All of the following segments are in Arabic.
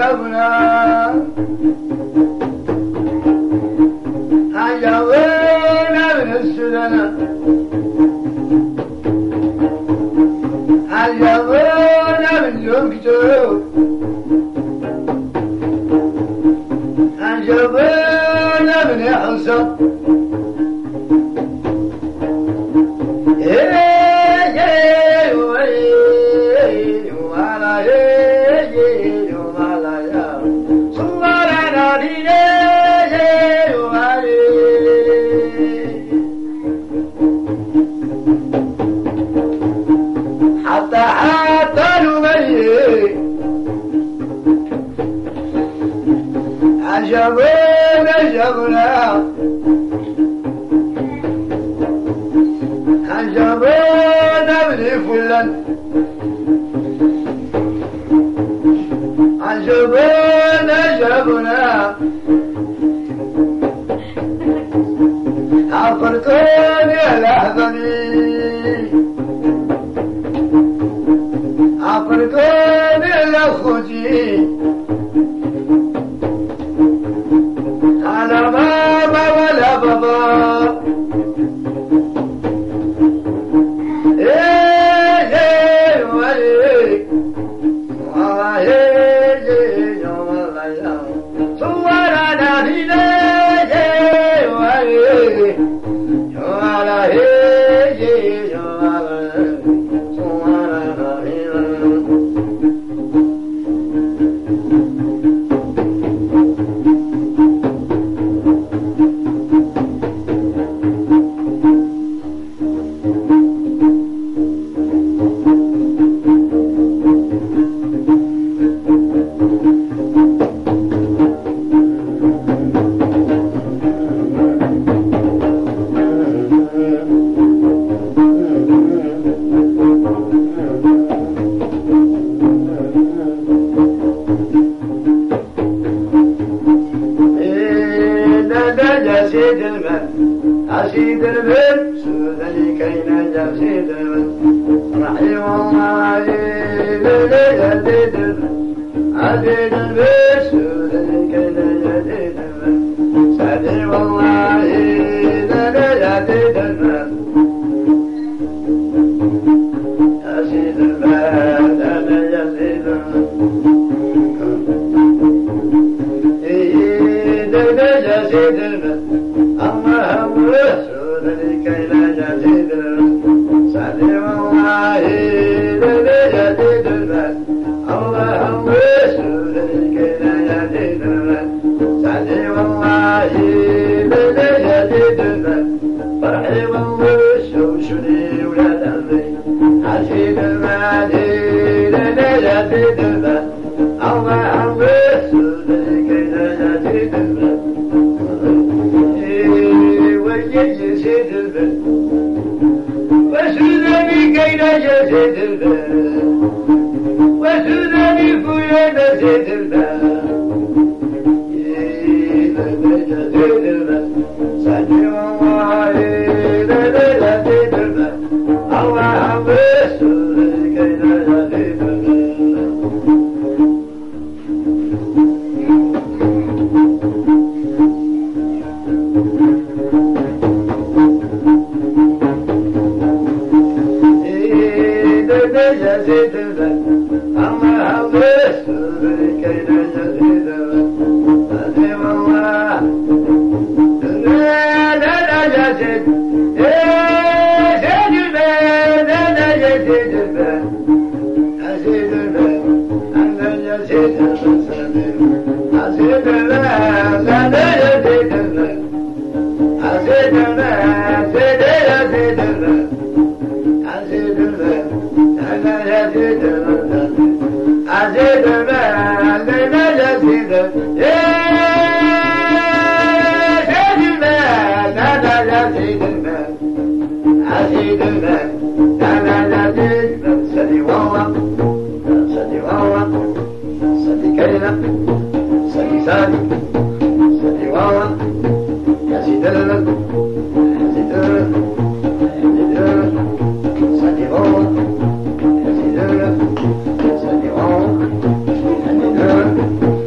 نجبنا عجبنا من السدنة عجبنا من يمكتب عجبنا من يحصل حتى نبيه عجبنا عجبنا عجبنا من فلان عجبنا عجبنا عفرتوني لحظني عفرتوني لأخوتي على بابا ولا بابا ايه ولي وعيه والله صورنا فينا ولي وعلى عسيد البر سودني كينا جسيد البر رحيم الله عزيز البر عزيز البر سودني كينا جسيد البر سعدي والله عزيز جسيد البر عزيز البر أنا جسيد البر جسيد البر اللهم رسولني كي لا جديد سعدي والله لجديد المال اللهم رسولني كي لا جديد المال سعدي والله لجديد المال فرحي والله شوشني ولاد أمي عزيز المال لجديد المال اللهم رسولني كي لا جديد المال جسد البر وسودني كينا جسد البر وسودني كينا جسد البر جسد البر سعدي والله جسد البر اللهم رسولني كينا جسد البر جسد البر اللهم رسولني كي لا جسد البر سعدي والله لا جسد جسد البر لا جسد البر جسد البر أنا جسد البر جسد البر لا جسد البر جسد البر جسد البر جسد البر أنا جسد البر عزيز المال لنا جسد جسد المال أنا جسد المال عزيز المال أنا جسد سدي والله سدي والله سدي كينا سدي سادي سدي والله يزيد المال يزيد المال يزيد المال سدي والله يزيد المال سدي والله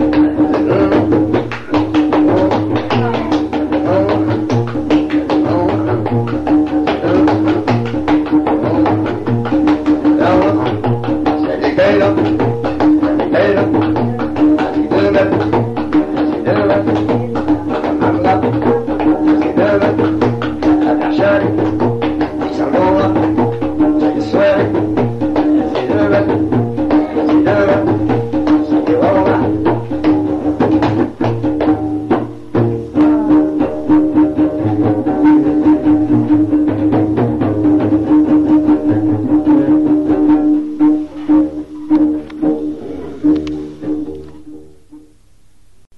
想多了，这一岁，几个人。